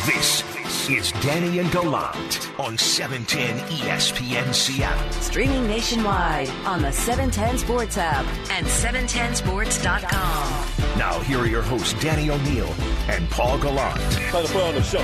This is Danny and Gallant on 710 ESPN Seattle. Streaming nationwide on the 710 Sports app and 710sports.com. Now here are your hosts, Danny O'Neill and Paul Gallant. Trying to put on the show.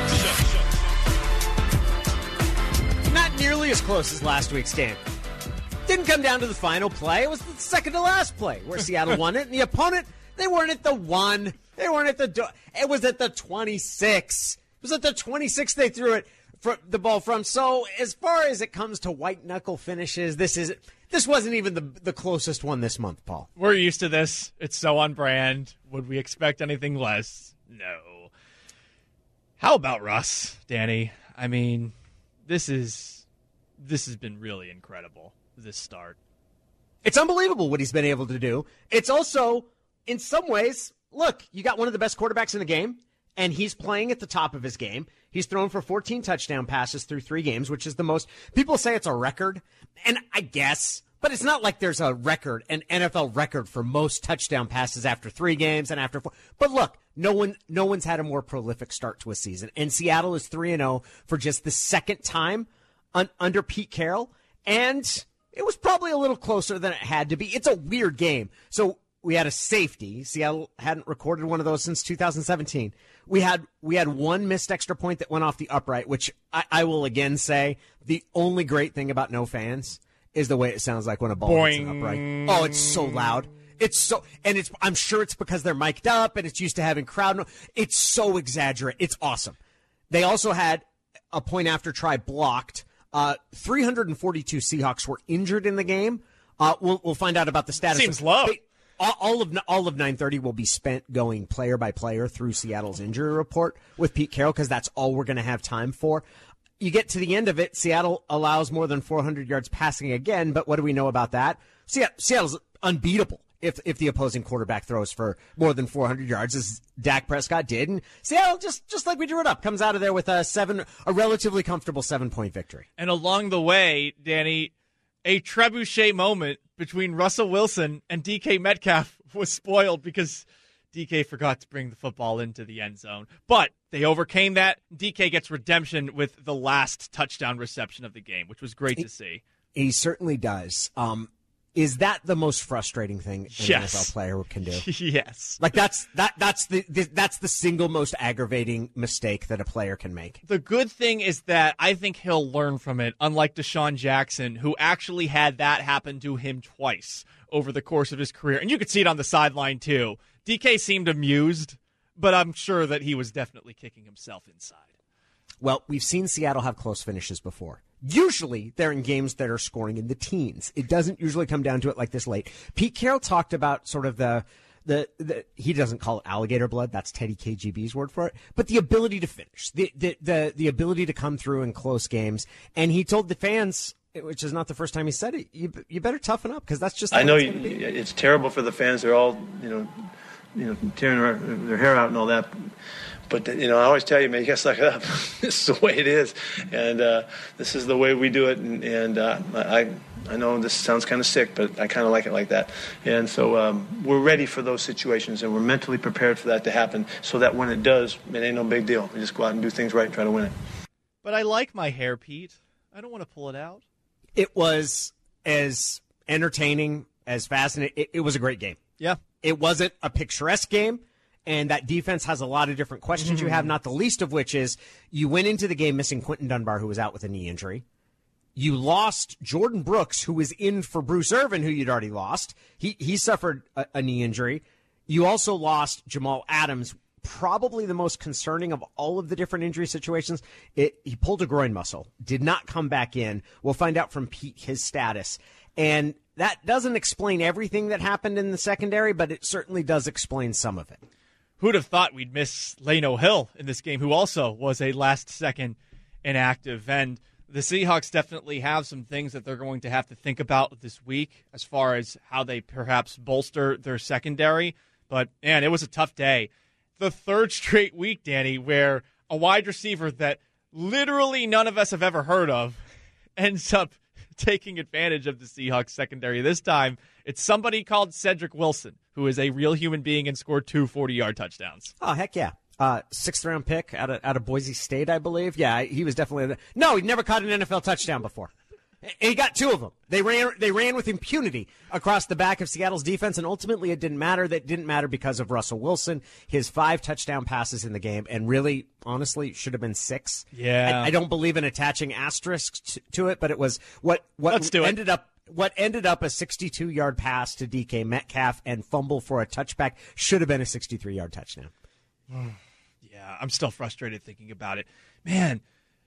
Not nearly as close as last week's game. Didn't come down to the final play. It was the second to last play where Seattle won it. And the opponent, they weren't at the 1. They weren't at the it was at the 26. It was at the 26 they threw it the ball from. So as far as it comes to white knuckle finishes, this wasn't even the closest one this month, Paul. We're used to this. It's so on brand. Would we expect anything less? No. How about Russ, Danny? I mean, this has been really incredible, this start. It's unbelievable what he's been able to do. It's also, in some ways, look, you got one of the best quarterbacks in the game, and he's playing at the top of his game. He's thrown for 14 touchdown passes through 3 games, which is the most. People say it's a record, and I guess, but it's not like there's a record, an NFL record for most touchdown passes after 3 games and after 4. But look, no one's had a more prolific start to a season, and Seattle is 3-0 for just the second time under Pete Carroll, and it was probably a little closer than it had to be. It's a weird game. So we had a safety. Seattle hadn't recorded one of those since 2017. We had one missed extra point that went off the upright, which I will again say the only great thing about no fans is the way it sounds like when a ball hits an upright. Oh, it's so loud. I'm sure it's because they're mic'd up and it's used to having crowd. It's so exaggerated. It's awesome. They also had a point after try blocked. 342 Seahawks were injured in the game. We'll find out about the status. Seems low. All of 9:30 will be spent going player by player through Seattle's injury report with Pete Carroll because that's all we're going to have time for. You get to the end of it, Seattle allows more than 400 yards passing again, but what do we know about that? Seattle's unbeatable if the opposing quarterback throws for more than 400 yards, as Dak Prescott did. And Seattle, just like we drew it up, comes out of there with a relatively comfortable 7-point victory. And along the way, Danny, a trebuchet moment between Russell Wilson and DK Metcalf was spoiled because DK forgot to bring the football into the end zone. But they overcame that. DK gets redemption with the last touchdown reception of the game, which was great to see. He certainly does. Is that the most frustrating thing an NFL player can do? Yes. Like that's the single most aggravating mistake that a player can make. The good thing is that I think he'll learn from it, unlike Deshaun Jackson, who actually had that happen to him twice over the course of his career. And you could see it on the sideline, too. DK seemed amused, but I'm sure that he was definitely kicking himself inside. Well, we've seen Seattle have close finishes before. Usually, they're in games that are scoring in the teens. It doesn't usually come down to it like this late. Pete Carroll talked about sort of the he doesn't call it alligator blood. That's Teddy KGB's word for it. But the ability to finish, the ability to come through in close games. And he told the fans, which is not the first time he said it, you better toughen up because that's just. I know it's terrible for the fans. They're all tearing their hair out and all that. But, I always tell you, man, you got to suck it up. This is the way it is. And this is the way we do it. And I know this sounds kind of sick, but I kind of like it like that. And so we're ready for those situations, and we're mentally prepared for that to happen so that when it does, it ain't no big deal. We just go out and do things right and try to win it. But I like my hair, Pete. I don't want to pull it out. It was as entertaining, as fascinating. It was a great game. Yeah. It wasn't a picturesque game. And that defense has a lot of different questions you have, not the least of which is you went into the game missing Quentin Dunbar, who was out with a knee injury. You lost Jordan Brooks, who was in for Bruce Irvin, who you'd already lost. He suffered a knee injury. You also lost Jamal Adams, probably the most concerning of all of the different injury situations. He pulled a groin muscle, did not come back in. We'll find out from Pete his status. And that doesn't explain everything that happened in the secondary, but it certainly does explain some of it. Who'd have thought we'd miss Lano Hill in this game, who also was a last-second inactive. And the Seahawks definitely have some things that they're going to have to think about this week as far as how they perhaps bolster their secondary. But, man, it was a tough day. The third straight week, Danny, where a wide receiver that literally none of us have ever heard of ends up taking advantage of the Seahawks secondary. This time, it's somebody called Cedric Wilson, who is a real human being and scored 2 40-yard touchdowns. Oh, heck yeah. Sixth round pick out of Boise State, I believe. Yeah, he was definitely. No, he'd never caught an NFL touchdown before. He got 2 of them. They ran with impunity across the back of Seattle's defense, and ultimately it didn't matter. That didn't matter because of Russell Wilson, his 5 touchdown passes in the game, and really, honestly, should have been 6. Yeah, I don't believe in attaching asterisks to it, but it was what ended up a 62-yard pass to DK Metcalf and fumble for a touchback should have been a 63-yard touchdown. Yeah, I'm still frustrated thinking about it, man.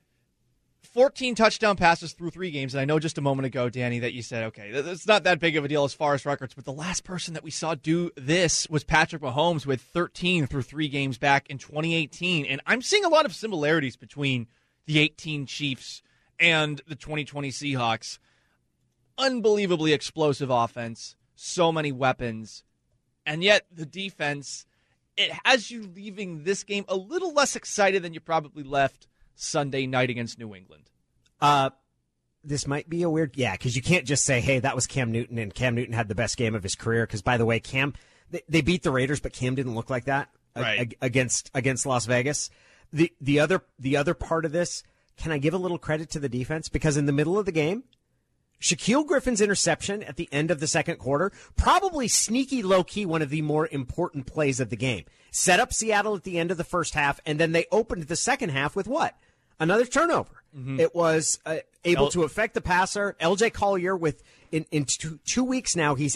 14 touchdown passes through 3 games, and I know just a moment ago, Danny, that you said, okay, it's not that big of a deal as far as records, but the last person that we saw do this was Patrick Mahomes with 13 through 3 games back in 2018, and I'm seeing a lot of similarities between the 18 Chiefs and the 2020 Seahawks. Unbelievably explosive offense, so many weapons, and yet the defense, it has you leaving this game a little less excited than you probably left Sunday night against New England. This might be a weird, because you can't just say, hey, that was Cam Newton, and Cam Newton had the best game of his career, because, by the way, Cam, they beat the Raiders, but Cam didn't look like that against Las Vegas. The other part of this, can I give a little credit to the defense? Because in the middle of the game, Shaquille Griffin's interception at the end of the second quarter, probably sneaky low-key one of the more important plays of the game. Set up Seattle at the end of the first half, and then they opened the second half with what? Another turnover. Mm-hmm. It was able to affect the passer. LJ Collier in 2 weeks now he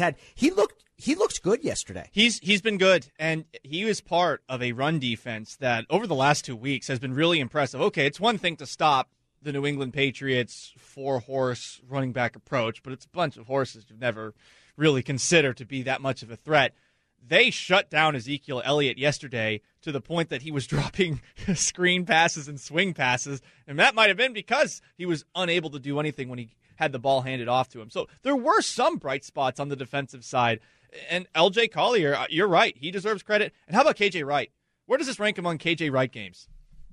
looked good yesterday. He's been good, and he was part of a run defense that over the last 2 weeks has been really impressive. Okay, it's one thing to stop the New England Patriots 4-horse running back approach, but it's a bunch of horses you've never really considered to be that much of a threat. They shut down Ezekiel Elliott yesterday to the point that he was dropping screen passes and swing passes, and that might have been because he was unable to do anything when he had the ball handed off to him. So there were some bright spots on the defensive side, and LJ Collier, you're right, he deserves credit. And how about KJ Wright? Where does this rank among KJ Wright games?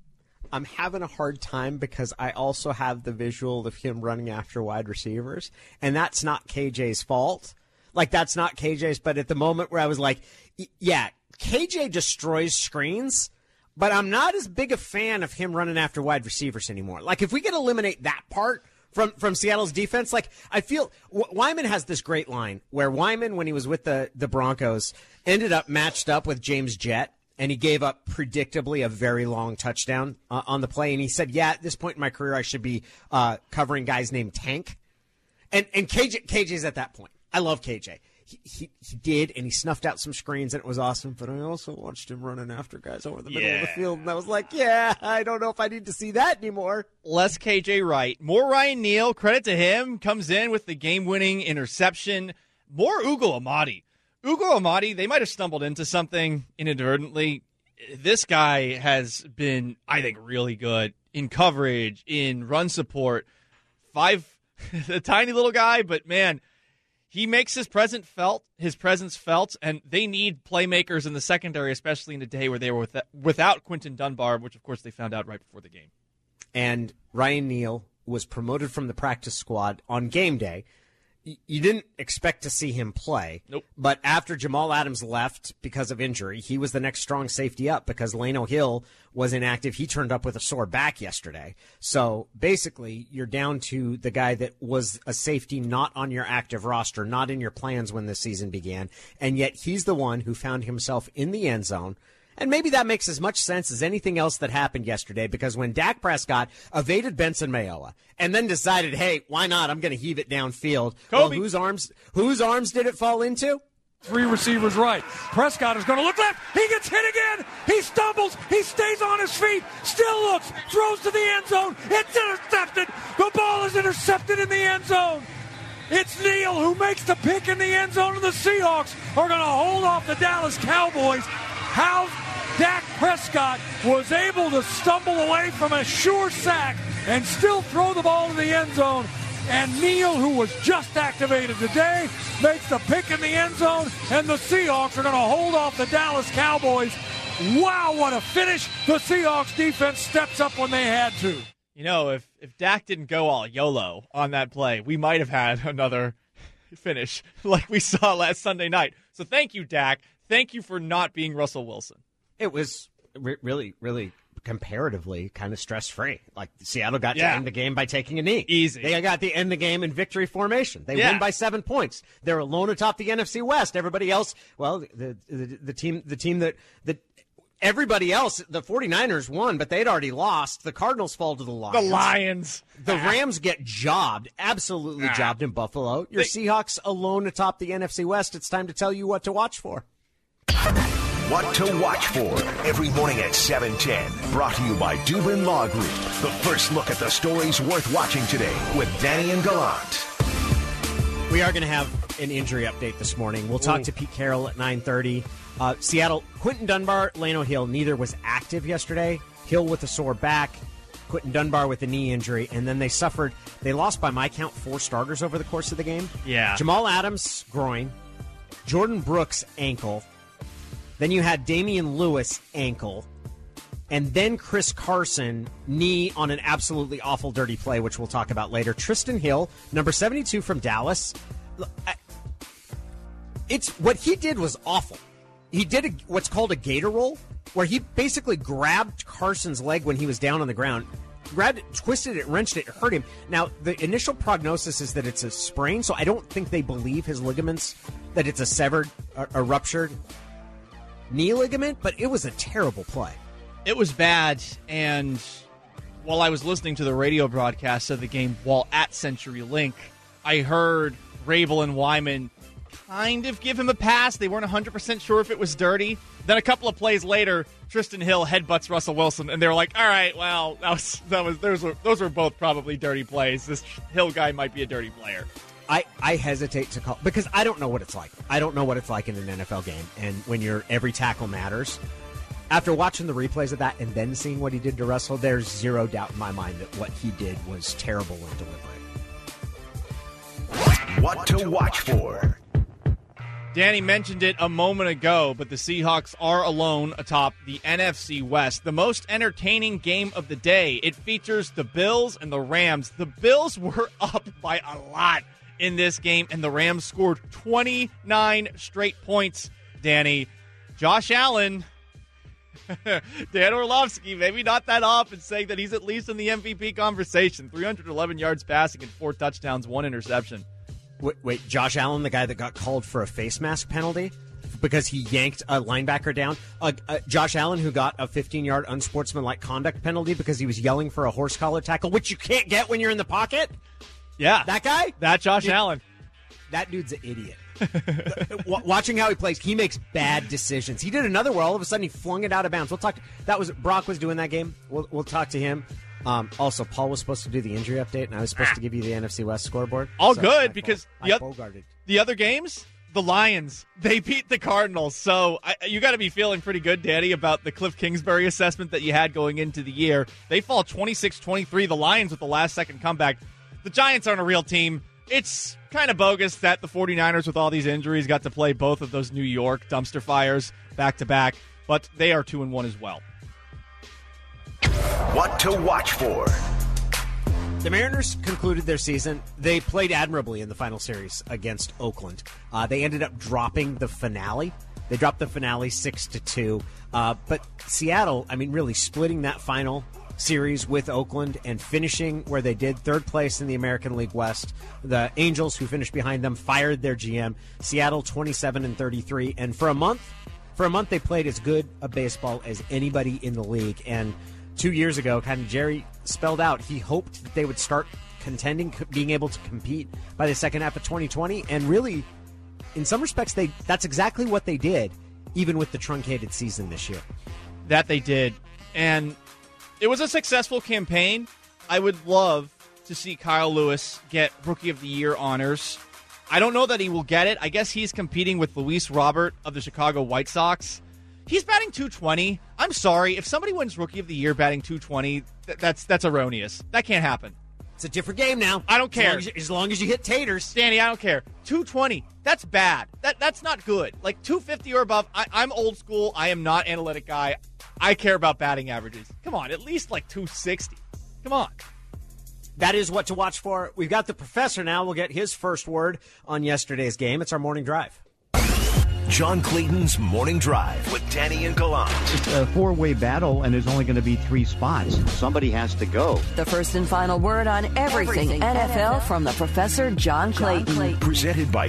I'm having a hard time because I also have the visual of him running after wide receivers, and that's not KJ's fault. That's not KJ's, but at the moment where I was like, yeah, KJ destroys screens, but I'm not as big a fan of him running after wide receivers anymore. If we could eliminate that part from Seattle's defense, I feel Wyman has this great line where Wyman, when he was with the Broncos, ended up matched up with James Jett, and he gave up predictably a very long touchdown on the play. And he said, yeah, at this point in my career, I should be covering guys named Tank. And KJ's at that point. I love KJ. He did, and he snuffed out some screens, and it was awesome. But I also watched him running after guys over the middle of the field, and I was like, I don't know if I need to see that anymore. Less KJ Wright. More Ryan Neal. Credit to him. Comes in with the game-winning interception. More Ugo Amadi. Ugo Amadi, they might have stumbled into something inadvertently. This guy has been, I think, really good in coverage, in run support. A tiny little guy, but man, he makes his presence felt, and they need playmakers in the secondary, especially in a day where they were without Quinton Dunbar, which, of course, they found out right before the game. And Ryan Neal was promoted from the practice squad on game day. You didn't expect to see him play. Nope. But after Jamal Adams left because of injury, he was the next strong safety up because Lano Hill was inactive. He turned up with a sore back yesterday. So basically, you're down to the guy that was a safety not on your active roster, not in your plans when the season began. And yet he's the one who found himself in the end zone. And maybe that makes as much sense as anything else that happened yesterday, because when Dak Prescott evaded Benson Mayowa and then decided, hey, why not? I'm going to heave it downfield. Well, whose arms did it fall into? 3 receivers right. Prescott is going to look left. He gets hit again. He stumbles. He stays on his feet. Still looks. Throws to the end zone. It's intercepted. The ball is intercepted in the end zone. It's Neal who makes the pick in the end zone, and the Seahawks are going to hold off the Dallas Cowboys. How Dak Prescott was able to stumble away from a sure sack and still throw the ball to the end zone. And Neal, who was just activated today, makes the pick in the end zone, and the Seahawks are going to hold off the Dallas Cowboys. Wow, what a finish. The Seahawks defense steps up when they had to. You know, if Dak didn't go all YOLO on that play, we might have had another finish like we saw last Sunday night. So thank you, Dak. Thank you for not being Russell Wilson. It was really, really comparatively kind of stress-free. Like, Seattle got to end the game by taking a knee. Easy. They got to end the game in victory formation. They win by 7 points. They're alone atop the NFC West. Everybody else, well, the team that everybody else, the 49ers won, but they'd already lost. The Cardinals fall to the Lions. The Lions. The Rams get jobbed, absolutely jobbed in Buffalo. Your Seahawks alone atop the NFC West. It's time to tell you what to watch for. What to watch for every morning at 7:10. Brought to you by Dubin Law Group. The first look at the stories worth watching today with Danny and Gallant. We are going to have an injury update this morning. We'll talk to Pete Carroll at 9:30. Seattle, Quinton Dunbar, Lano Hill, neither was active yesterday. Hill with a sore back, Quinton Dunbar with a knee injury, and then they lost by my count 4 starters over the course of the game. Yeah. Jamal Adams, groin. Jordan Brooks, ankle. Then you had Damian Lewis, ankle. And then Chris Carson, knee on an absolutely awful dirty play, which we'll talk about later. Tristan Hill, number 72 from Dallas. What he did was awful. He did what's called a gator roll, where he basically grabbed Carson's leg when he was down on the ground, grabbed it, twisted it, wrenched it, hurt him. Now, the initial prognosis is that it's a sprain, so I don't think they believe his ligaments, that it's a severed, a ruptured knee ligament, but it was a terrible play. It was bad, and while I was listening to the radio broadcast of the game while at CenturyLink, I heard Rabel and Wyman kind of give him a pass. They weren't 100% sure if it was dirty. Then a couple of plays later, Tristan Hill headbutts Russell Wilson, and they were like, all right, well, those were both probably dirty plays. This Hill guy might be a dirty player. I hesitate to call, because I don't know what it's like. I don't know what it's like in an NFL game, and when every tackle matters. After watching the replays of that and then seeing what he did to Russell, there's zero doubt in my mind that what he did was terrible and deliberate. What to watch for. Danny mentioned it a moment ago, but the Seahawks are alone atop the NFC West. The most entertaining game of the day. It features the Bills and the Rams. The Bills were up by a lot in this game, and the Rams scored 29 straight points, Danny. Josh Allen, Dan Orlovsky, maybe not that often, saying that he's at least in the MVP conversation. 311 yards passing and 4 touchdowns, 1 interception. Wait, Josh Allen, the guy that got called for a face mask penalty because he yanked a linebacker down? Josh Allen, who got a 15-yard unsportsmanlike conduct penalty because he was yelling for a horse collar tackle, which you can't get when you're in the pocket? Yeah. That guy? That Josh Allen. That dude's an idiot. Watching how he plays, he makes bad decisions. He did another where all of a sudden he flung it out of bounds. We'll talk. Brock was doing that game. We'll talk to him. Also, Paul was supposed to do the injury update, and I was supposed to give you the NFC West scoreboard. All good, because the other games, the Lions, they beat the Cardinals. So you got to be feeling pretty good, Danny, about the Cliff Kingsbury assessment that you had going into the year. They fall 26-23, the Lions with the last-second comeback. The Giants aren't a real team. It's kind of bogus that the 49ers, with all these injuries, got to play both of those New York dumpster fires back-to-back, but they are 2-1 as well. What to watch for. The Mariners concluded their season. They played admirably in the final series against Oakland. They ended up dropping the finale. They dropped the finale 6-2. But Seattle, really splitting that final series with Oakland and finishing where they did, 3rd place in the American League West. The Angels, who finished behind them, fired their GM. Seattle 27-33, and for a month they played as good a baseball as anybody in the league. And 2 years ago, kind of Jerry spelled out, he hoped that they would start contending, being able to compete by the second half of 2020. And really, in some respects, that's exactly what they did, even with the truncated season this year. That they did. And it was a successful campaign. I would love to see Kyle Lewis get Rookie of the Year honors. I don't know that he will get it. I guess he's competing with Luis Robert of the Chicago White Sox. He's batting .220. I'm sorry. If somebody wins Rookie of the Year batting .220, that's erroneous. That can't happen. It's a different game now. I don't care. As long as you hit taters. Danny, I don't care. .220. That's bad. That's not good. Like .250 or above, I'm old school. I am not analytic guy. I care about batting averages. Come on, at least like .260. Come on. That is what to watch for. We've got the professor now. We'll get his first word on yesterday's game. It's our morning drive. John Clayton's Morning Drive with Danny and Gallant. It's a four-way battle, and there's only going to be 3 spots. Somebody has to go. The first and final word on everything NFL from the Professor John Clayton. Presented by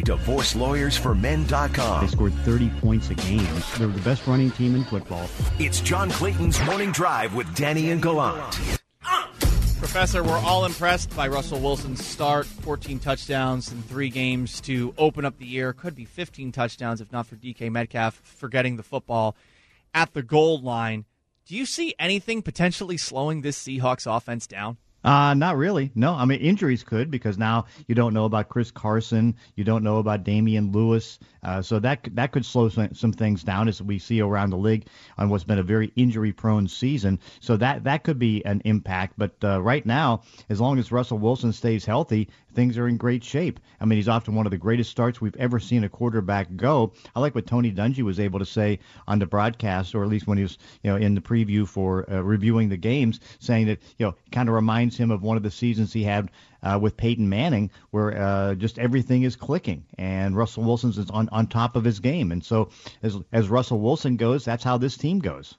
DivorceLawyersForMen.com. They scored 30 points a game. They're the best running team in football. It's John Clayton's Morning Drive with Danny and Gallant. Professor, we're all impressed by Russell Wilson's start. 14 touchdowns in 3 games to open up the year. Could be 15 touchdowns if not for DK Metcalf forgetting the football at the goal line. Do you see anything potentially slowing this Seahawks offense down? Not really. No, I mean, injuries could, because now you don't know about Chris Carson. You don't know about Damian Lewis. So that could slow some things down, as we see around the league on what's been a very injury-prone season. So that could be an impact. But right now, as long as Russell Wilson stays healthy, things are in great shape. I mean, he's off to one of the greatest starts we've ever seen a quarterback go. I like what Tony Dungy was able to say on the broadcast, or at least when he was, in the preview for reviewing the games, saying that, it kind of reminds him of one of the seasons he had with Peyton Manning, where just everything is clicking, and Russell Wilson's is on top of his game. And so as Russell Wilson goes, that's how this team goes.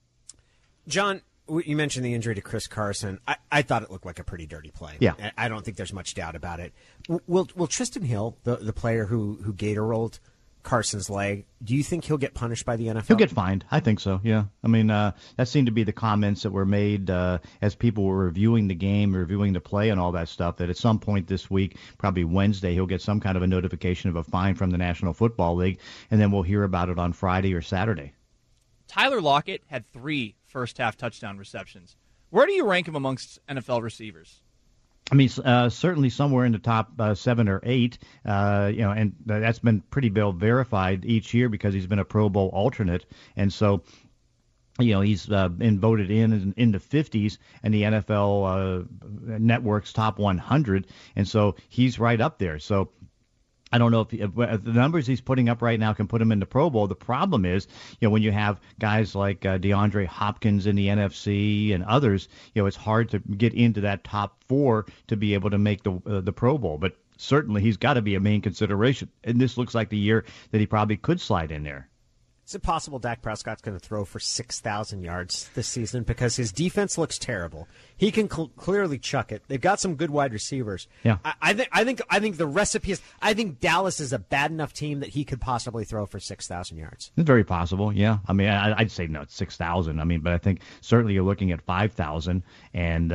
John, you mentioned the injury to Chris Carson. I thought it looked like a pretty dirty play. Yeah. I don't think there's much doubt about it. Will Tristan Hill, the player who gator rolled Carson's leg, do you think he'll get punished by the NFL? He'll get fined. I think so, yeah. I mean, that seemed to be the comments that were made as people were reviewing the game, reviewing the play and all that stuff, that at some point this week, probably Wednesday, he'll get some kind of a notification of a fine from the National Football League, and then we'll hear about it on Friday or Saturday. Tyler Lockett had 3 first-half touchdown receptions. Where do you rank him amongst NFL receivers? I mean, certainly somewhere in the top 7 or 8, and that's been pretty well verified each year because he's been a Pro Bowl alternate. And so, he's been voted in the 50s and the NFL Network's top 100. And so he's right up there. So I don't know if the numbers he's putting up right now can put him in the Pro Bowl. The problem is, when you have guys like DeAndre Hopkins in the NFC and others, it's hard to get into that top 4 to be able to make the Pro Bowl. But certainly he's got to be a main consideration. And this looks like the year that he probably could slide in there. Is it possible Dak Prescott's going to throw for 6,000 yards this season because his defense looks terrible? He can clearly chuck it. They've got some good wide receivers. Yeah, I think the recipe is. I think Dallas is a bad enough team that he could possibly throw for 6,000 yards. It's very possible. Yeah, I mean, I'd say no, 6,000. I mean, but I think certainly you're looking at 5,000, and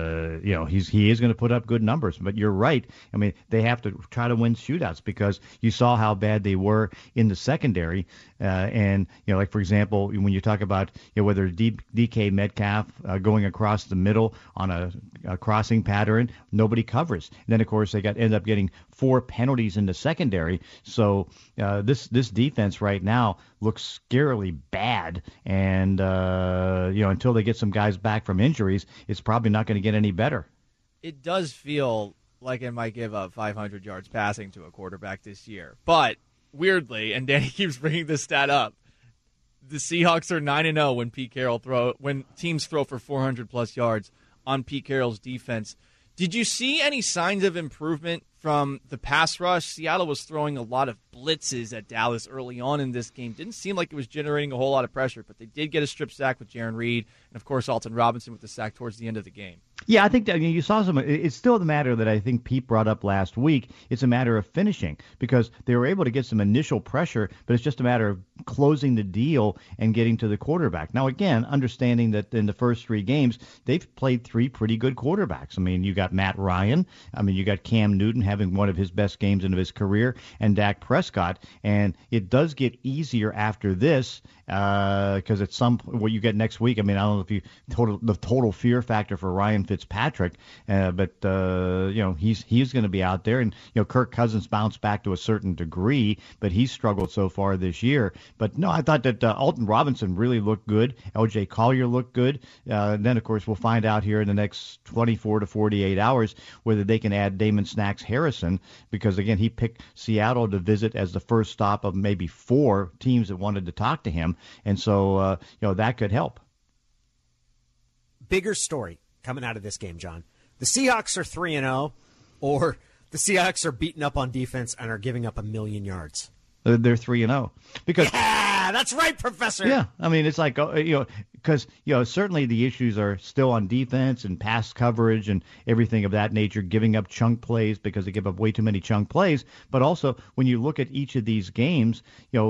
he is going to put up good numbers. But you're right. I mean, they have to try to win shootouts because you saw how bad they were in the secondary. And, like, for example, when you talk about whether DK Metcalf going across the middle on a crossing pattern, nobody covers. And then, of course, they end up getting 4 penalties in the secondary. So this defense right now looks scarily bad. And, until they get some guys back from injuries, it's probably not going to get any better. It does feel like it might give up 500 yards passing to a quarterback this year. But weirdly, and Danny keeps bringing this stat up, the Seahawks are 9-0 when teams throw for 400-plus yards on Pete Carroll's defense. Did you see any signs of improvement from the pass rush? Seattle was throwing a lot of blitzes at Dallas early on in this game. Didn't seem like it was generating a whole lot of pressure, but they did get a strip sack with Jaron Reed, and, of course, Alton Robinson with the sack towards the end of the game. Yeah, I think that you saw some. It's still the matter that I think Pete brought up last week. It's a matter of finishing because they were able to get some initial pressure, but it's just a matter of closing the deal and getting to the quarterback. Now, again, understanding that in the first 3 games, they've played 3 pretty good quarterbacks. I mean, you got Matt Ryan. I mean, you got Cam Newton having one of his best games of his career, and Dak Prescott. And it does get easier after this because at some point, what you get next week, I mean, I don't know if the total fear factor for Ryan Fitzpatrick, but he's going to be out there, and Kirk Cousins bounced back to a certain degree, but he's struggled so far this year. But no, I thought that Alton Robinson really looked good. L.J. Collier looked good. Then of course we'll find out here in the next 24 to 48 hours whether they can add Damon Snacks Harrison, because again he picked Seattle to visit as the first stop of maybe 4 teams that wanted to talk to him, and so that could help. Bigger story coming out of this game, John. The Seahawks are 3-0, or the Seahawks are beaten up on defense and are giving up 1,000,000 yards. They're 3-0 because that's right, Professor. Yeah, I mean it's like because certainly the issues are still on defense and pass coverage and everything of that nature, giving up chunk plays because they give up way too many chunk plays. But also when you look at each of these games,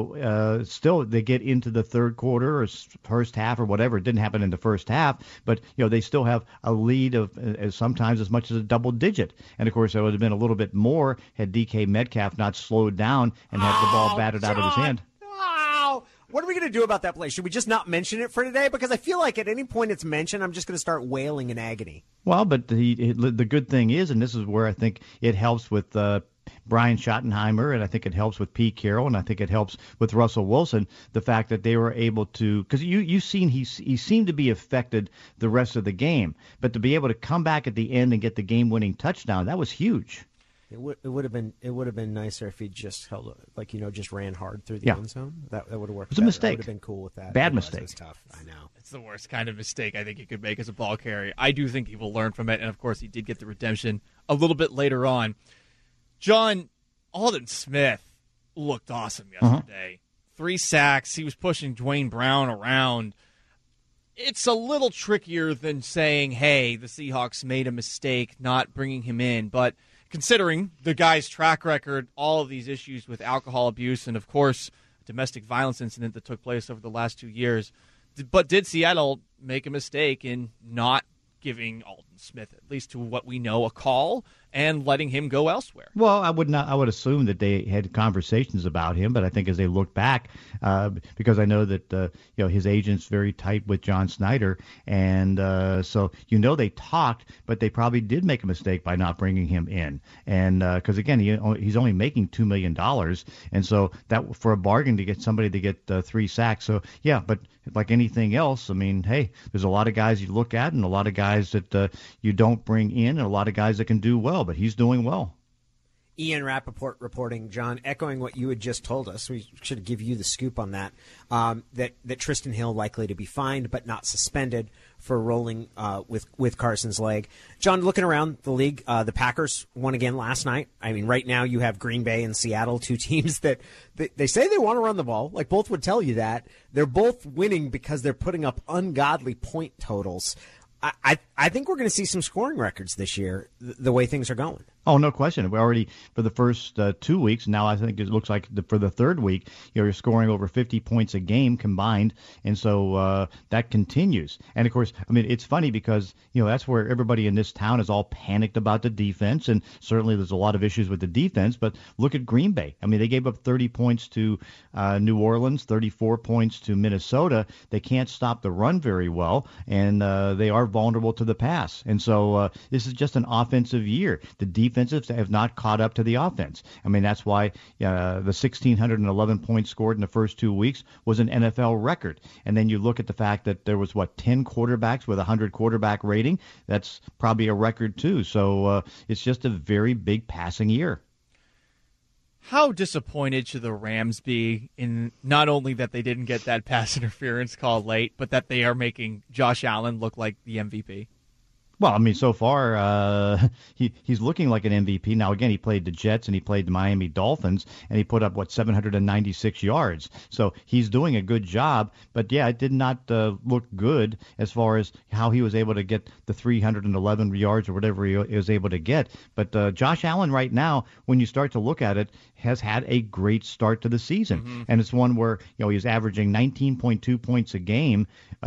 still they get into the third quarter or first half or whatever. It didn't happen in the first half, but they still have a lead of sometimes as much as a double digit. And of course, it would have been a little bit more had DK Metcalf not slowed down and had the ball batted out of his hand. Wow. What are we going to do about that play? Should we just not mention it for today? Because I feel like at any point it's mentioned, I'm just going to start wailing in agony. Well, but the good thing is, and this is where I think it helps with Brian Schottenheimer, and I think it helps with Pete Carroll, and I think it helps with Russell Wilson, the fact that they were able to, because you've seen he seemed to be affected the rest of the game, but to be able to come back at the end and get the game-winning touchdown, that was huge. It would have been nicer if he just held just ran hard through the end zone. That would have worked. It was a mistake. I would have been cool with that. Bad mistake. It's tough. I know. It's the worst kind of mistake I think you could make as a ball carrier. I do think he will learn from it, and of course he did get the redemption a little bit later on. John, Aldon Smith looked awesome yesterday. 3 sacks. He was pushing Dwayne Brown around. It's a little trickier than saying, hey, the Seahawks made a mistake not bringing him in, but considering the guy's track record, all of these issues with alcohol abuse, and, of course, a domestic violence incident that took place over the last 2 years. But did Seattle make a mistake in not giving Aldon Smith, at least to what we know, a call and letting him go elsewhere? Well, I would assume that they had conversations about him, but I think as they look back, because I know that his agent's very tight with John Snyder, and so they talked, but they probably did make a mistake by not bringing him in, and because again he's only making $2 million, and so that for a bargain to get somebody to get 3 sacks. So yeah, but like anything else, I mean, hey, there's a lot of guys you look at and a lot of guys that you don't bring in, and a lot of guys that can do well, but he's doing well. Ian Rappaport reporting, John, echoing what you had just told us. We should give you the scoop on that, that Tristan Hill likely to be fined but not suspended for rolling with Carson's leg. John, looking around the league, the Packers won again last night. I mean, right now you have Green Bay and Seattle, 2 teams that they say they want to run the ball. Like, both would tell you that. They're both winning because they're putting up ungodly point totals. I think we're going to see some scoring records this year, the way things are going. Oh, no question. We already, for the first 2 weeks, now I think it looks like for the third week, you're scoring over 50 points a game combined, and so that continues. And, of course, I mean, it's funny because, that's where everybody in this town is all panicked about the defense, and certainly there's a lot of issues with the defense, but look at Green Bay. I mean, they gave up 30 points to New Orleans, 34 points to Minnesota. They can't stop the run very well, and they are vulnerable to the pass. And so this is just an offensive year. The defensives have not caught up to the offense. I mean, that's why the 1,611 points scored in the first 2 weeks was an NFL record. And then you look at the fact that there was, 10 quarterbacks with a 100 quarterback rating. That's probably a record, too. So it's just a very big passing year. How disappointed should the Rams be in not only that they didn't get that pass interference call late, but that they are making Josh Allen look like the MVP? Well, I mean, so far, he's looking like an MVP. Now, again, he played the Jets and he played the Miami Dolphins, and he put up, 796 yards. So he's doing a good job. But, yeah, it did not look good as far as how he was able to get the 311 yards or whatever he was able to get. But Josh Allen right now, when you start to look at it, has had a great start to the season. Mm-hmm. And it's one where, he's averaging 19.2 points a game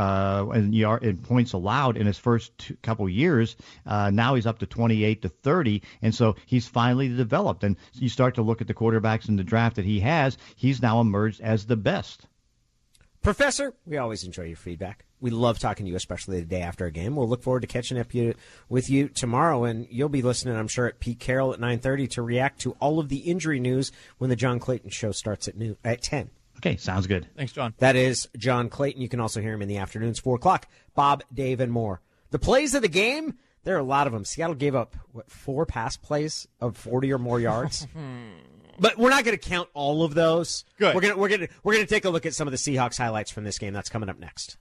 in points allowed in his first couple years. Now he's up to 28 to 30, and so he's finally developed. And you start to look at the quarterbacks in the draft that he has, he's now emerged as the best. Professor, we always enjoy your feedback. We love talking to you, especially the day after a game. We'll look forward to catching up with you tomorrow, and you'll be listening, I'm sure, at Pete Carroll at 9:30 to react to all of the injury news when the John Clayton Show starts at 10. Okay, sounds good. Thanks, John. That is John Clayton. You can also hear him in the afternoons, 4 o'clock. Bob, Dave, and more. The plays of the game, there are a lot of them. Seattle gave up, 4 pass plays of 40 or more yards? But we're not going to count all of those. Good. We're going to take a look at some of the Seahawks highlights from this game. That's coming up next.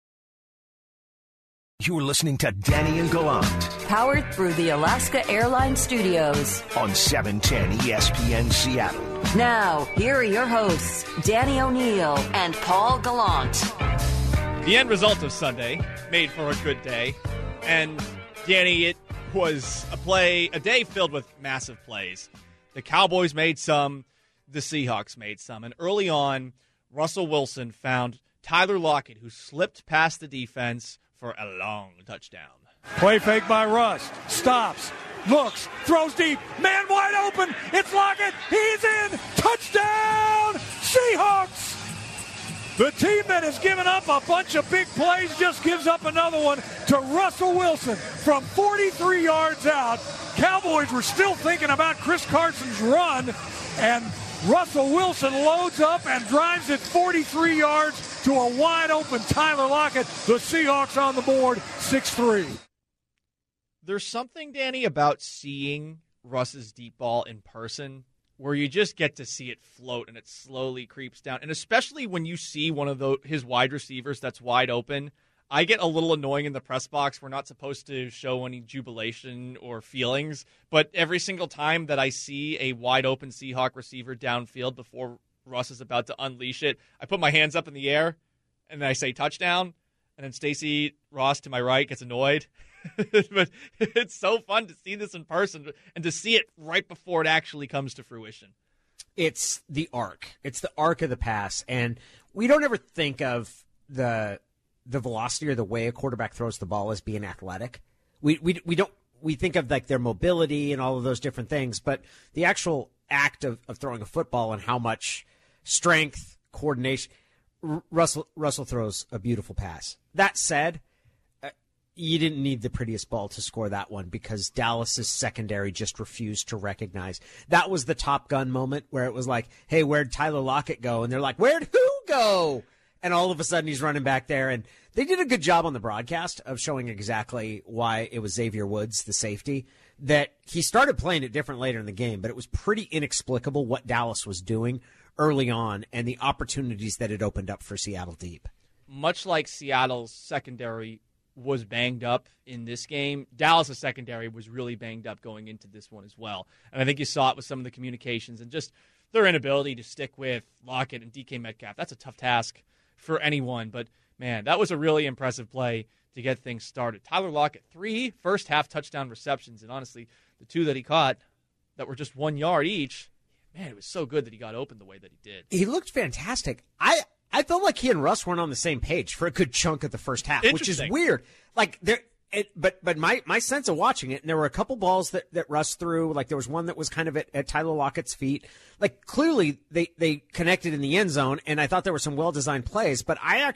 You're listening to Danny and Gallant. Powered through the Alaska Airlines Studios. On 710 ESPN Seattle. Now, here are your hosts, Danny O'Neill and Paul Gallant. The end result of Sunday made for a good day. And, Danny, it was a day filled with massive plays. The Cowboys made some, the Seahawks made some. And early on, Russell Wilson found Tyler Lockett, who slipped past the defense for a long touchdown. Play fake by Russ. Stops. Looks. Throws deep. Man wide open. It's Lockett. He's in. Touchdown! Seahawks! The team that has given up a bunch of big plays just gives up another one to Russell Wilson from 43 yards out. Cowboys were still thinking about Chris Carson's run, and Russell Wilson loads up and drives it 43 yards to a wide-open Tyler Lockett. The Seahawks on the board, 6-3. There's something, Danny, about seeing Russ's deep ball in person where you just get to see it float and it slowly creeps down. And especially when you see one of his wide receivers that's wide open, I get a little annoying in the press box. We're not supposed to show any jubilation or feelings, but every single time that I see a wide open Seahawk receiver downfield before Russ is about to unleash it, I put my hands up in the air and then I say touchdown, and then Stacey Ross to my right gets annoyed. But it's so fun to see this in person and to see it right before it actually comes to fruition. It's the arc. It's the arc of the pass, and we don't ever think of the velocity or the way a quarterback throws the ball as being athletic. We think of like their mobility and all of those different things, but the actual act of throwing a football and how much strength, coordination. Russell throws a beautiful pass. That said, you didn't need the prettiest ball to score that one because Dallas's secondary just refused to recognize. That was the Top Gun moment where it was like, hey, where'd Tyler Lockett go? And they're like, where'd who go? And all of a sudden he's running back there. And they did a good job on the broadcast of showing exactly why it was Xavier Woods, the safety, that he started playing it different later in the game, but it was pretty inexplicable what Dallas was doing early on and the opportunities that it opened up for Seattle deep. Much like Seattle's secondary was banged up in this game, Dallas' secondary was really banged up going into this one as well. And I think you saw it with some of the communications and just their inability to stick with Lockett and DK Metcalf. That's a tough task for anyone, but man, that was a really impressive play to get things started. Tyler Lockett, 3 first-half touchdown receptions, and honestly, the 2 that he caught that were just 1 yard each, man, it was so good that he got open the way that he did. He looked fantastic. I felt like he and Russ weren't on the same page for a good chunk of the first half, which is weird. Like but my sense of watching it, and there were a couple balls that Russ threw. Like there was one that was kind of at Tyler Lockett's feet. Like clearly they connected in the end zone, and I thought there were some well-designed plays. But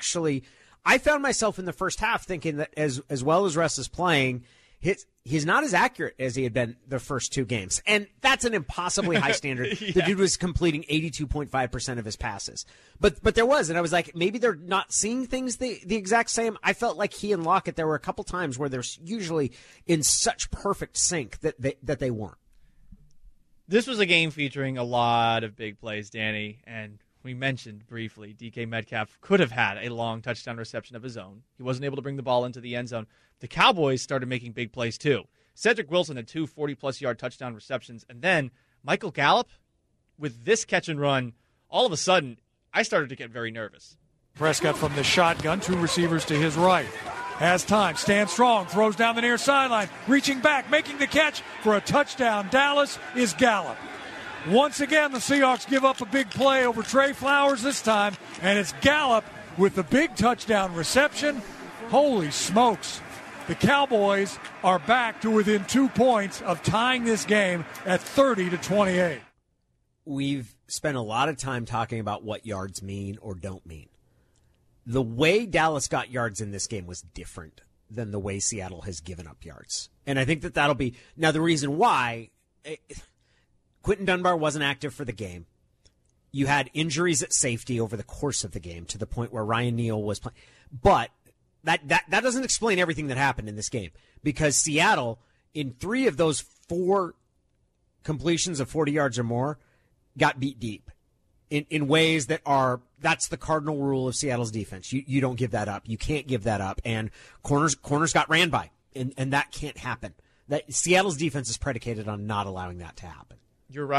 I found myself in the first half thinking that as well as Russ is playing, he's not as accurate as he had been the first 2 games. And that's an impossibly high standard. Yeah. The dude was completing 82.5% of his passes. But there was, and I was like, maybe they're not seeing things the exact same. I felt like he and Lockett, there were a couple times where they're usually in such perfect sync that they weren't. This was a game featuring a lot of big plays, Danny, and we mentioned briefly DK Metcalf could have had a long touchdown reception of his own. He wasn't able to bring the ball into the end zone. The Cowboys started making big plays too. Cedric Wilson had 2 40-plus yard touchdown receptions, and then Michael Gallup with this catch and run, all of a sudden, I started to get very nervous. Prescott from the shotgun, 2 receivers to his right. Has time, stands strong, throws down the near sideline, reaching back, making the catch for a touchdown. Dallas is Gallup. Once again, the Seahawks give up a big play over Trey Flowers this time, and it's Gallup with the big touchdown reception. Holy smokes. The Cowboys are back to within 2 points of tying this game at 30-28. We've spent a lot of time talking about what yards mean or don't mean. The way Dallas got yards in this game was different than the way Seattle has given up yards. And I think that'll be – now the reason why Quentin Dunbar wasn't active for the game. You had injuries at safety over the course of the game to the point where Ryan Neal was playing. But that doesn't explain everything that happened in this game because Seattle, in 3 of those 4 completions of 40 yards or more, got beat deep in ways that's the cardinal rule of Seattle's defense. You don't give that up. You can't give that up. And corners got ran by, and that can't happen. That Seattle's defense is predicated on not allowing that to happen. You're right.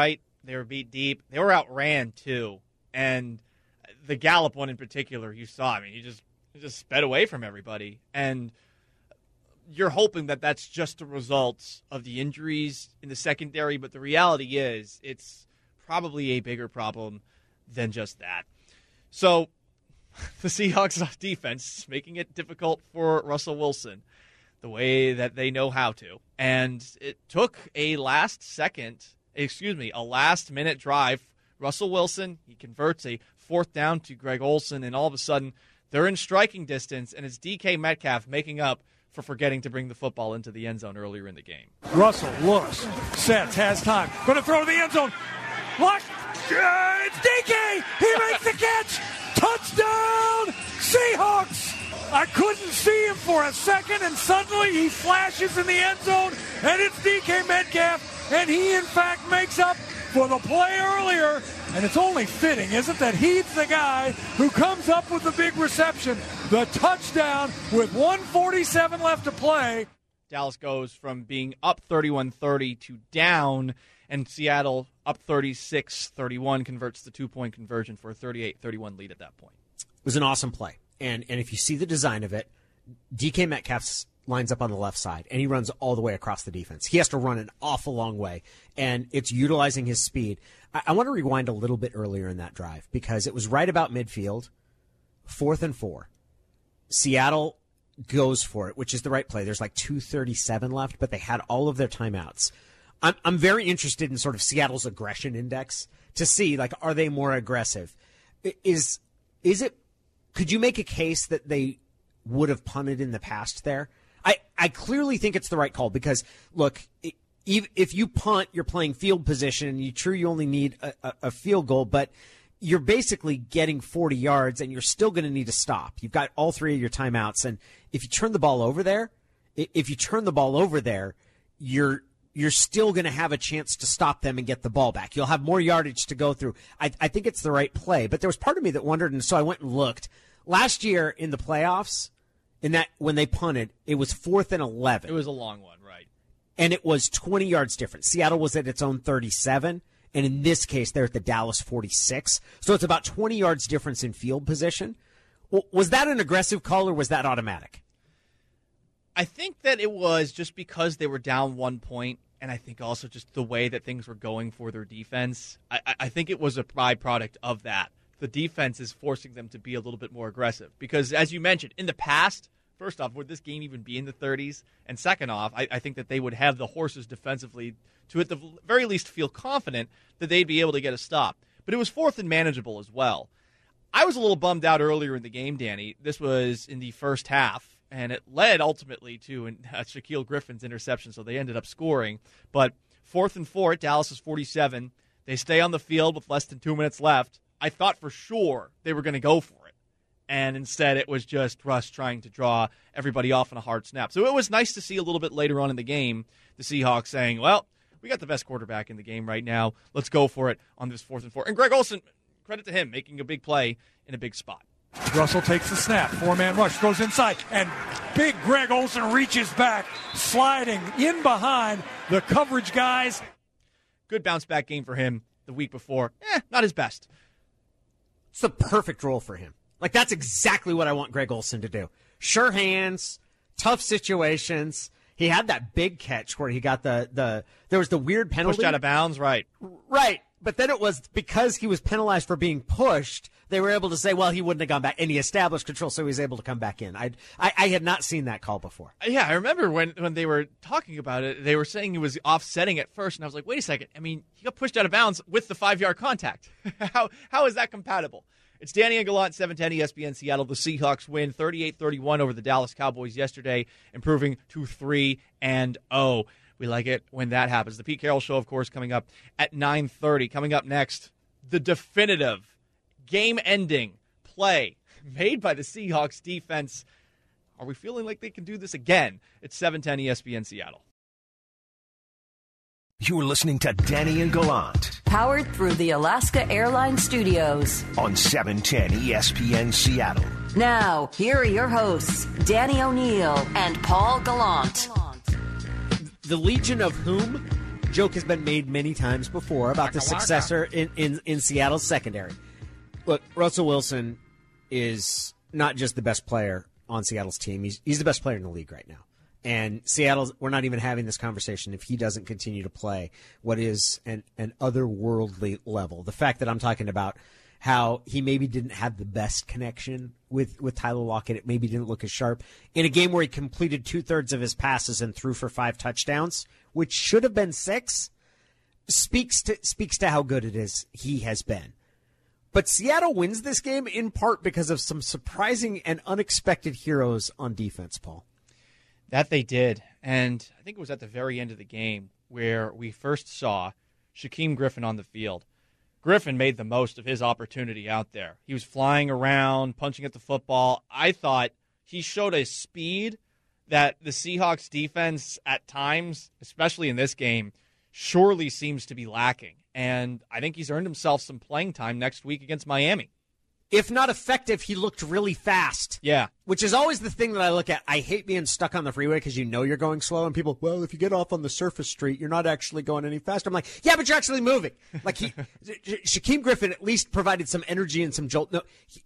They were beat deep. They were outran, too. And the Gallup one in particular, you saw. I mean, he just sped away from everybody. And you're hoping that that's just a result of the injuries in the secondary, but the reality is it's probably a bigger problem than just that. So the Seahawks defense is making it difficult for Russell Wilson the way that they know how to. And it took a last-minute drive. Russell Wilson, he converts a 4th down to Greg Olsen, and all of a sudden they're in striking distance, and it's DK Metcalf making up for forgetting to bring the football into the end zone earlier in the game. Russell looks, sets, has time. Going to throw to the end zone. Lock. It's DK. He makes the catch. Touchdown, Seahawks. I couldn't see him for a second, and suddenly he flashes in the end zone, and it's DK Metcalf, and he, in fact, makes up for the play earlier. And it's only fitting, isn't it, that he's the guy who comes up with the big reception, the touchdown with 1:47 left to play. Dallas goes from being up 31-30 to down, and Seattle up 36-31 converts the 2-point conversion for a 38-31 lead at that point. It was an awesome play. And if you see the design of it, DK Metcalf lines up on the left side, and he runs all the way across the defense. He has to run an awful long way, and it's utilizing his speed. I want to rewind a little bit earlier in that drive because it was right about midfield, 4th and 4. Seattle goes for it, which is the right play. There's like 2:37 left, but they had all of their timeouts. I'm very interested in sort of Seattle's aggression index to see, like, are they more aggressive? Is it? Could you make a case that they would have punted in the past there? I clearly think it's the right call because, look, if you punt, you're playing field position, and you only need a field goal, but you're basically getting 40 yards, and you're still going to need to stop. You've got all 3 of your timeouts, and if you turn the ball over there, you're still going to have a chance to stop them and get the ball back. You'll have more yardage to go through. I think it's the right play, but there was part of me that wondered, and so I went and looked. Last year in the playoffs, when they punted, it was 4th and 11. It was a long one, right? And it was 20 yards different. Seattle was at its own 37, and in this case, they're at the Dallas 46. So it's about 20 yards difference in field position. Was that an aggressive call, or was that automatic? I think that it was just because they were down 1 point, and I think also just the way that things were going for their defense. I think it was a byproduct of that. The defense is forcing them to be a little bit more aggressive. Because, as you mentioned, in the past, first off, would this game even be in the 30s? And second off, I think that they would have the horses defensively to, at the very least, feel confident that they'd be able to get a stop. But it was 4th and manageable as well. I was a little bummed out earlier in the game, Danny. This was in the first half, and it led ultimately to Shaquille Griffin's interception, so they ended up scoring. But 4th and 4 at Dallas' 47. They stay on the field with less than 2 minutes left. I thought for sure they were going to go for it. And instead it was just Russ trying to draw everybody off on a hard snap. So it was nice to see a little bit later on in the game the Seahawks saying, well, we got the best quarterback in the game right now. Let's go for it on this 4th and 4. And Greg Olsen, credit to him, making a big play in a big spot. Russell takes the snap. 4-man rush, goes inside, and big Greg Olsen reaches back, sliding in behind the coverage guys. Good bounce-back game for him the week before. Not his best. It's the perfect role for him. Like, that's exactly what I want Greg Olsen to do. Sure hands, tough situations. He had that big catch where he got there was the weird penalty. Pushed out of bounds, right. Right. But then it was because he was penalized for being pushed, they were able to say, well, he wouldn't have gone back. And he established control, so he was able to come back in. I had not seen that call before. Yeah, I remember when they were talking about it, they were saying he was offsetting at first, and I was like, wait a second. I mean, he got pushed out of bounds with the 5-yard contact. How is that compatible? It's Danny and Gallant, 710 ESPN Seattle. The Seahawks win 38-31 over the Dallas Cowboys yesterday, improving to 3-0. We like it when that happens. The Pete Carroll Show, of course, coming up at 9:30. Coming up next, the definitive game-ending play made by the Seahawks defense. Are we feeling like they can do this again? It's 710 ESPN Seattle. You're listening to Danny and Gallant. Powered through the Alaska Airlines Studios. On 710 ESPN Seattle. Now, here are your hosts, Danny O'Neill and Paul Gallant. The Legion of whom joke has been made many times before about the successor in Seattle's secondary. Look, Russell Wilson is not just the best player on Seattle's team. He's the best player in the league right now. And Seattle, we're not even having this conversation if he doesn't continue to play what is an otherworldly level. The fact that I'm talking about how he maybe didn't have the best connection with Tyler Lockett, it maybe didn't look as sharp. In a game where he completed 2/3 of his passes and threw for 5 touchdowns, which should have been 6, speaks to how good it is he has been. But Seattle wins this game in part because of some surprising and unexpected heroes on defense, Paul. That they did. And I think it was at the very end of the game where we first saw Shaquem Griffin on the field. Griffin made the most of his opportunity out there. He was flying around, punching at the football. I thought he showed a speed that the Seahawks defense at times, especially in this game, surely seems to be lacking. And I think he's earned himself some playing time next week against Miami. If not effective, he looked really fast. Yeah. Which is always the thing that I look at. I hate being stuck on the freeway because you know you're going slow, and people, well, if you get off on the surface street, you're not actually going any faster. I'm like, yeah, but you're actually moving. Like Shaquem Griffin at least provided some energy and some jolt. No,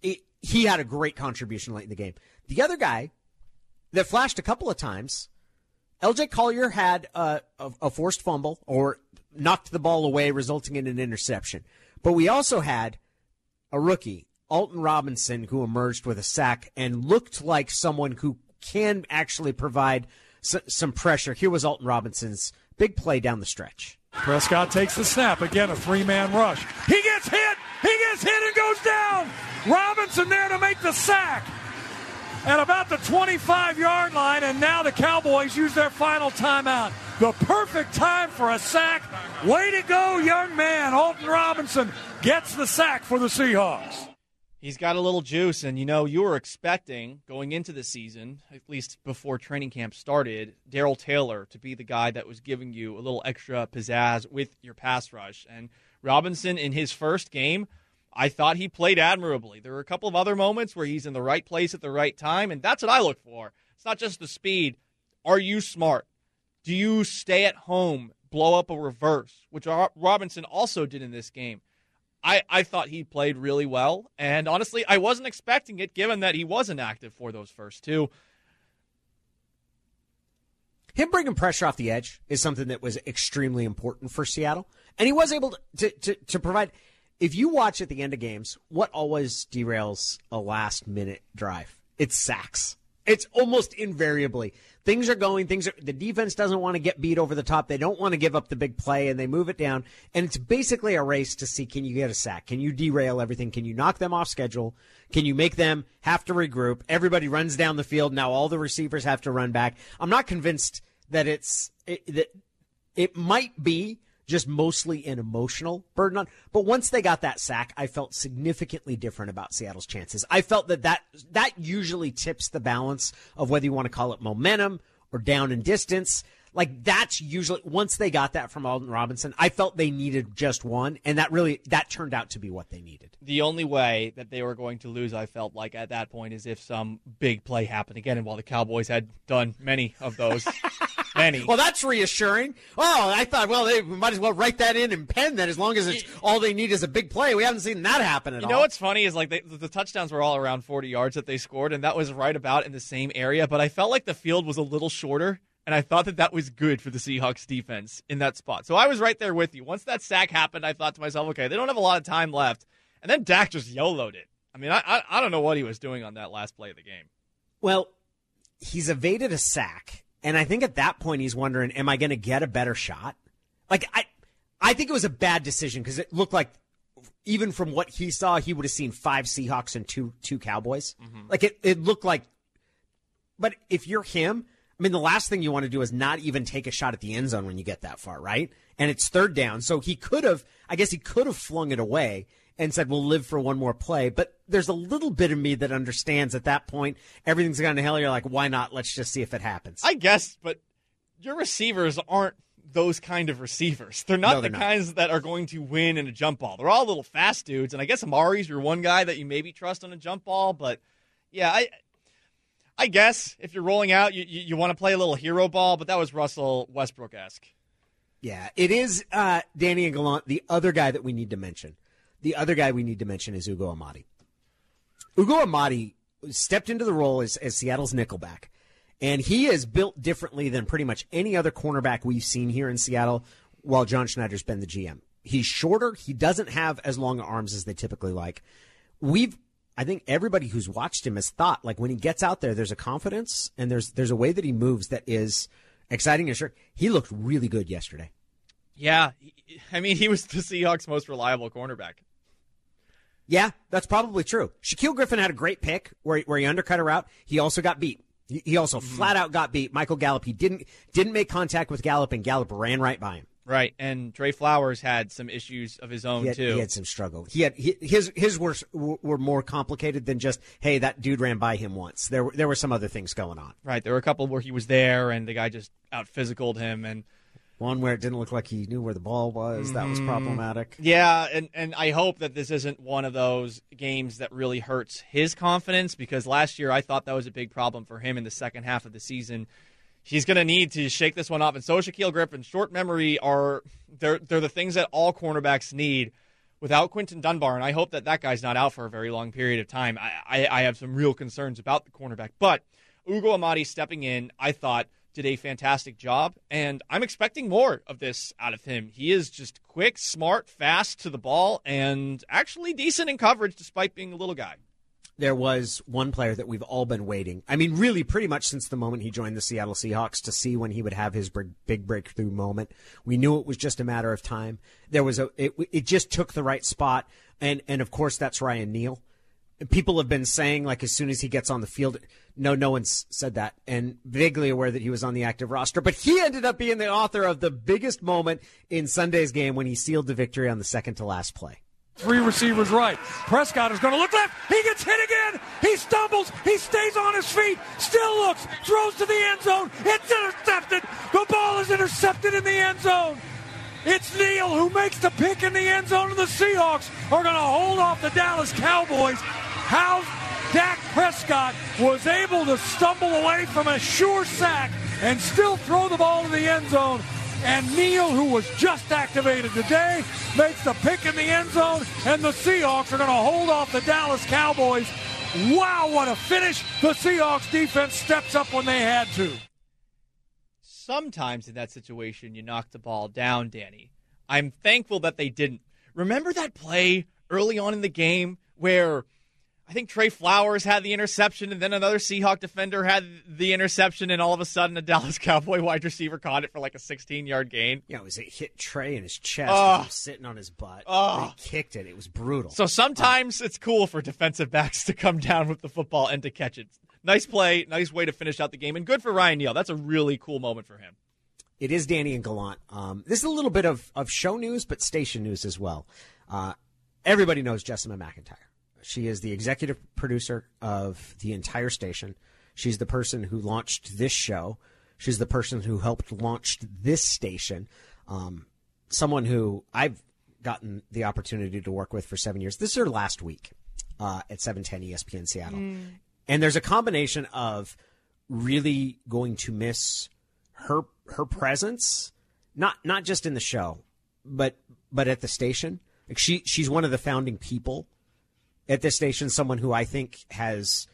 he had a great contribution late in the game. The other guy that flashed a couple of times, LJ Collier had a forced fumble or knocked the ball away, resulting in an interception. But we also had a rookie, Alton Robinson, who emerged with a sack and looked like someone who can actually provide some pressure. Here was Alton Robinson's big play down the stretch. Prescott takes the snap. Again, a 3-man rush. He gets hit. He gets hit and goes down. Robinson there to make the sack at about the 25-yard line, and now the Cowboys use their final timeout. The perfect time for a sack. Way to go, young man. Alton Robinson gets the sack for the Seahawks. He's got a little juice, and, you were expecting, going into the season, at least before training camp started, Darrell Taylor to be the guy that was giving you a little extra pizzazz with your pass rush. And Robinson, in his first game, I thought he played admirably. There were a couple of other moments where he's in the right place at the right time, and that's what I look for. It's not just the speed. Are you smart? Do you stay at home, blow up a reverse, which Robinson also did in this game? I thought he played really well, and honestly, I wasn't expecting it given that he wasn't active for those first two. Him bringing pressure off the edge is something that was extremely important for Seattle, and he was able to provide. If you watch at the end of games, what always derails a last-minute drive? It's sacks. It's almost invariably. Things are going, the defense doesn't want to get beat over the top. They don't want to give up the big play, and they move it down. And it's basically a race to see, can you get a sack? Can you derail everything? Can you knock them off schedule? Can you make them have to regroup? Everybody runs down the field. Now all the receivers have to run back. I'm not convinced that it might be just mostly an emotional burden on. But once they got that sack, I felt significantly different about Seattle's chances. I felt that usually tips the balance of whether you want to call it momentum or down in distance. Like, that's usually, once they got that from Alton Robinson, I felt they needed just one, and that turned out to be what they needed. The only way that they were going to lose, I felt like, at that point, is if some big play happened again, and while the Cowboys had done many of those. Many. Well, that's reassuring. Oh, I thought, well, they might as well write that in pen then, as long as it's all they need is a big play. We haven't seen that happen at all. You know what's funny is, like, the touchdowns were all around 40 yards that they scored, and that was right about in the same area, but I felt like the field was a little shorter, and I thought that was good for the Seahawks defense in that spot. So I was right there with you. Once that sack happened, I thought to myself, okay, they don't have a lot of time left. And then Dak just YOLO'd it. I mean, I don't know what he was doing on that last play of the game. Well, he's evaded a sack. And I think at that point he's wondering, am I going to get a better shot? Like, I think it was a bad decision because it looked like, even from what he saw, he would have seen 5 Seahawks and two Cowboys. Mm-hmm. Like, it looked like, but if you're him, I mean, the last thing you want to do is not even take a shot at the end zone when you get that far, right? And it's third down. So he could have flung it away and said, we'll live for one more play. But there's a little bit of me that understands at that point, everything's gone to hell. You're like, why not? Let's just see if it happens. I guess, but your receivers aren't those kind of receivers. They're not kinds that are going to win in a jump ball. They're all little fast dudes. And I guess Amari's your one guy that you maybe trust on a jump ball. But, yeah, I guess if you're rolling out, you want to play a little hero ball. But that was Russell Westbrook-esque. Yeah, it is Danny and Gallant. The other guy that we need to mention. The other guy we need to mention is Ugo Amadi. Ugo Amadi stepped into the role as Seattle's nickelback, and he is built differently than pretty much any other cornerback we've seen here in Seattle while John Schneider's been the GM. He's shorter. He doesn't have as long arms as they typically like. I think everybody who's watched him has thought, like, when he gets out there, there's a confidence and there's a way that he moves that is exciting and sure. He looked really good yesterday. Yeah, I mean, he was the Seahawks' most reliable cornerback. Yeah, that's probably true. Shaquille Griffin had a great pick where he undercut a route. He also got beat. He also flat out got beat. Michael Gallup, he didn't make contact with Gallup, and Gallup ran right by him. Right, and Trey Flowers had some issues of his own, too. He had some struggle. His were more complicated than just, hey, that dude ran by him once. There were some other things going on. Right, there were a couple where he was there, and the guy just out-physicaled him. And one where it didn't look like he knew where the ball was. That was problematic. Yeah, and I hope that this isn't one of those games that really hurts his confidence, because last year I thought that was a big problem for him in the second half of the season. He's going to need to shake this one off. And so Shaquille Griffin, short memory, they're the things that all cornerbacks need without Quinton Dunbar. And I hope that guy's not out for a very long period of time. I have some real concerns about the cornerback. But Ugo Amadi stepping in, I thought, did a fantastic job. And I'm expecting more of this out of him. He is just quick, smart, fast to the ball, and actually decent in coverage despite being a little guy. There was one player that we've all been waiting. I mean, really pretty much since the moment he joined the Seattle Seahawks to see when he would have his big breakthrough moment. We knew it was just a matter of time. It just took the right spot. And of course, that's Ryan Neal. People have been saying, like, as soon as he gets on the field, no one's said that, and vaguely aware that he was on the active roster. But he ended up being the author of the biggest moment in Sunday's game when he sealed the victory on the second-to-last play. Three receivers right. Prescott is going to look left. He gets hit again. He stumbles. He stays on his feet. Still looks. Throws to the end zone. It's intercepted. The ball is intercepted in the end zone. It's Neal who makes the pick in the end zone, and the Seahawks are going to hold off the Dallas Cowboys. How Dak Prescott was able to stumble away from a sure sack and still throw the ball to the end zone. And Neal, who was just activated today, makes the pick in the end zone, and the Seahawks are going to hold off the Dallas Cowboys. Wow, what a finish. The Seahawks defense steps up when they had to. Sometimes in that situation, you knock the ball down, Danny. I'm thankful that they didn't. Remember that play early on in the game where I think Trey Flowers had the interception, and then another Seahawk defender had the interception, and all of a sudden a Dallas Cowboy wide receiver caught it for like a 16-yard gain? Yeah, it hit Trey in his chest. He was sitting on his butt. He kicked it. It was brutal. So sometimes it's cool for defensive backs to come down with the football and to catch it. Nice play, nice way to finish out the game, and good for Ryan Neal. That's a really cool moment for him. It is Danny and Gallant. This is a little bit of show news, but station news as well. Everybody knows Jessima McIntyre. She is the executive producer of the entire station. She's the person who launched this show. She's the person who helped launch this station. Someone who I've gotten the opportunity to work with for 7 years. This is her last week at 710 ESPN Seattle. And there's a combination of really going to miss her presence, not just in the show, but at the station. Like she's one of the founding people at this station, someone who I think has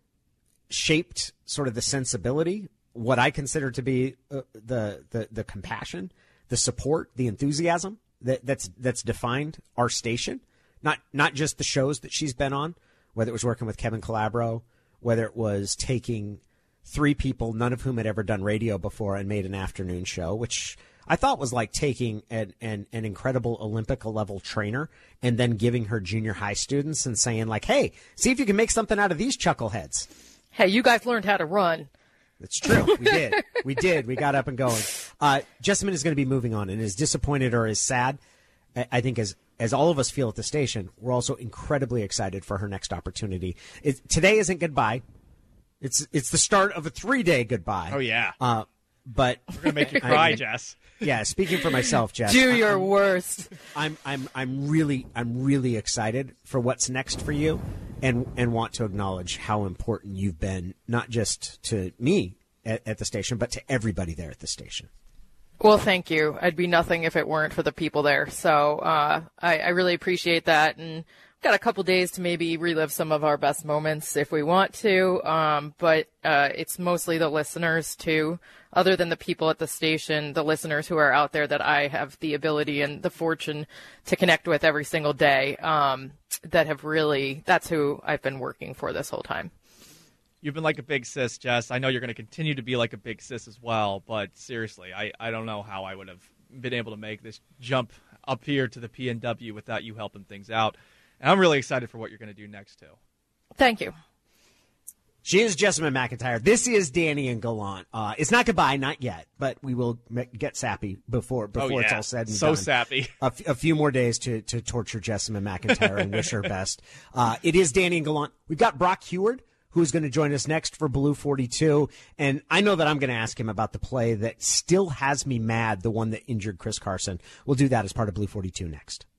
shaped sort of the sensibility, what I consider to be the compassion, the support, the enthusiasm that's defined our station. Not just the shows that she's been on, whether it was working with Kevin Calabro, whether it was taking three people, none of whom had ever done radio before, and made an afternoon show, which I thought was like taking an incredible Olympic-level trainer and then giving her junior high students and saying, like, hey, see if you can make something out of these chuckleheads. Hey, you guys learned how to run. That's true. We did. We got up and going. Jessamine is going to be moving on, and as disappointed or as sad, I think as all of us feel at the station, we're also incredibly excited for her next opportunity. Today isn't goodbye. It's the start of a 3-day goodbye. Oh, yeah. But we're gonna make you cry, Jess. Yeah, speaking for myself, Jess. Do your worst. I'm really excited for what's next for you, and want to acknowledge how important you've been, not just to me at the station, but to everybody there at the station. Well, thank you. I'd be nothing if it weren't for the people there. So I really appreciate that. And got a couple days to maybe relive some of our best moments if we want to. But it's mostly the listeners, too. Other than the people at the station, the listeners who are out there that I have the ability and the fortune to connect with every single day, that have really, that's who I've been working for this whole time. You've been like a big sis, Jess. I know you're going to continue to be like a big sis as well, but seriously, I don't know how I would have been able to make this jump up here to the PNW without you helping things out. And I'm really excited for what you're going to do next, too. Thank you. She is Jessamyn McIntyre. This is Danny and Gallant. It's not goodbye, not yet, but we will get sappy before it's all said and so done. So sappy. A few more days to torture Jessamyn McIntyre and wish her best. It is Danny and Gallant. We've got Brock Huard, who's going to join us next for Blue 42. And I know that I'm going to ask him about the play that still has me mad, the one that injured Chris Carson. We'll do that as part of Blue 42 next.